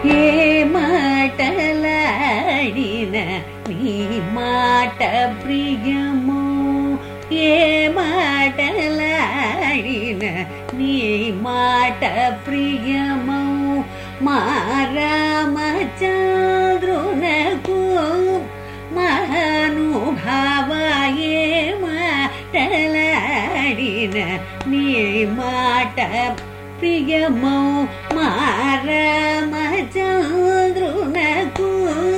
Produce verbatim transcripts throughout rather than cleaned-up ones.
ఏ మాటలాడిన నీ మాట ప్రియమో, ఏ మాటలాడిన నీ మాట ప్రియమో, మా రామచంద్రునకు మహానుభావ ఏ మాటలాడిన నీ మాట ప్రియమో, మా రామచంద్రునకు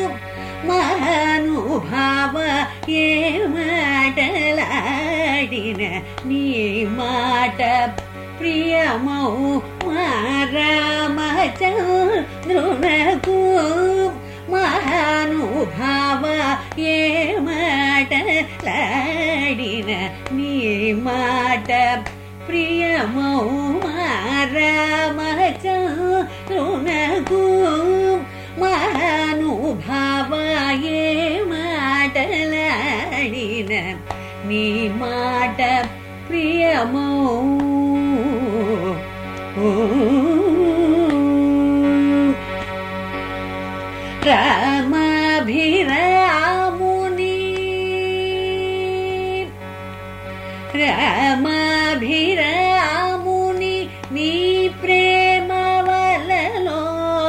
మహానుభావ ఏ మాటలాడిన నీ మాట ప్రియమో, మా రామచంద్రునకు మహానుభావ ఏ మాటలాడిన నీ మాట ప్రియమో, మా రామచంద్రునకు మహానుభావ ఏ మాటలాడిన నీ మాట ప్రియమో. రామాభిరాముని రామాభిరాముని నీ ప్రేమ వలలో,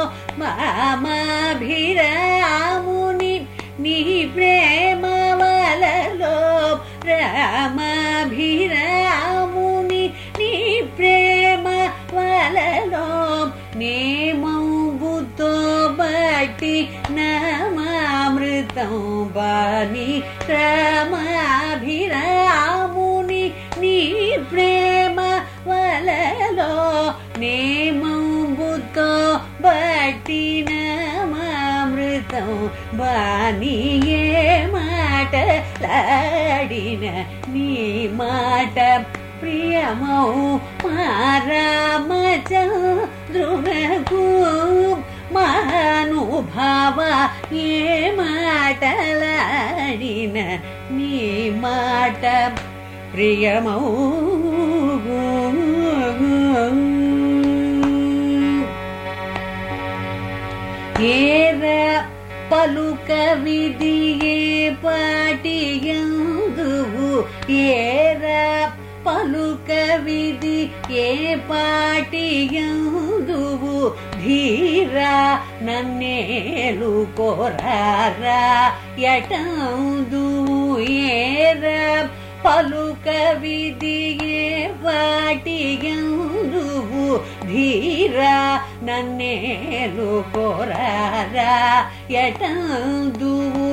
రామాభిరాముని నీ ప్రేమ వలలో, రామాభిరాముని నీ ప్రేమ వలలో, నేమంబుతో బట్టి నామామృతం బాని, రామాభిరాముని నీ ప్రేమ వలలో, నేమంబుతో బట్టి నామామృతం బాని, ఏ మాటలాడిన నీ మాట ప్రియమో, మా రామచంద్రునకు మహానుభావ ఏ మాటలాడిన నీ మాట ప్రియమో. ఏర పలుక విధి ఏ పాటియందువు, ఏర పలుక విధి ఏ పాటియందువు, ధీరా నన్నేలు కోరారా ఎటందువు, ఏర పలుక విధి ఏ పాటియందువు, ధీరా నన్నేలు కోరారా ఎటందువు,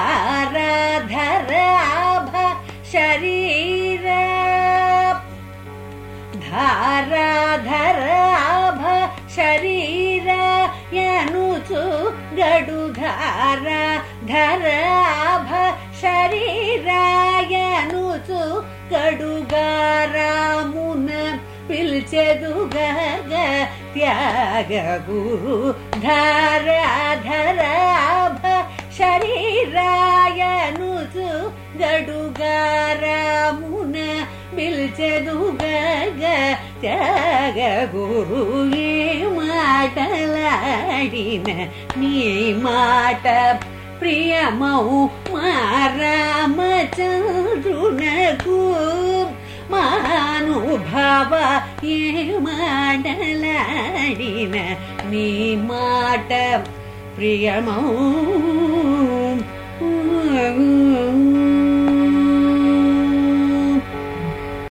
ధారాధరాభ శరీర ధారాధరాభ శరీర యనుచు గడు, ధారా ధరాభ శరీర యనుచు గడుగారామున పిలిచెదుగగ త్యాగ గురు, ధారాధరాభ శరీరాయనుచు గడుగారామున పిలిచెదుగగ త్యాగ గురు, ఏ మాటలాడిన నీ మాట ప్రియమో, మా రామచంద్రునకు మహానుభావ ఏ మాటలాడిన నీ మాట ప్రియమో.